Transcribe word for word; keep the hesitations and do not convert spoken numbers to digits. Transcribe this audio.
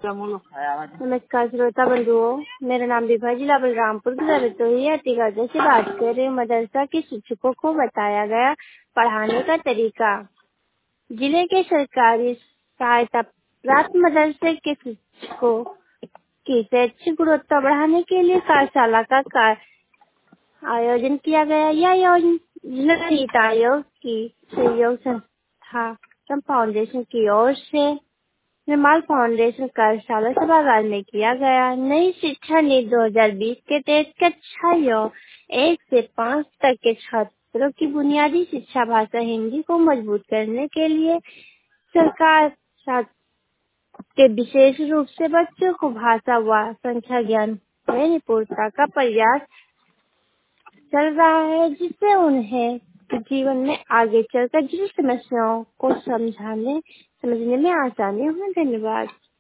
नमस्कार श्रोता बंधुओं, मेरा नाम विभा जिला बलरामपुर की रतोही अतिगढ़ से बात कर रही हूँ। मदरसा के शिक्षकों को बताया गया पढ़ाने का तरीका। जिले के सरकारी सहायता प्राप्त मदरसे के शिक्षकों की शैक्षिक गुणवत्ता बढ़ाने के लिए कार्यशाला का कार्य आयोजन किया गया। यह योजना नीति आयोग की सहयोग संस्था फाउंडेशन की ओर से निर्माल फाउंडेशन कार्यशाला सभागार में किया गया। नई शिक्षा नीति दो हज़ार बीस के तहत कक्षा एक से पाँच तक के छात्रों की बुनियादी शिक्षा भाषा हिंदी को मजबूत करने के लिए सरकार छात्र के विशेष रूप से बच्चों को भाषा व संख्या ज्ञान में निपुणता का प्रयास चल रहा है, जिससे उन्हें जीवन में आगे चलकर जटिल समस्याओं को समझाने समझने में आसानी हो। धन्यवाद।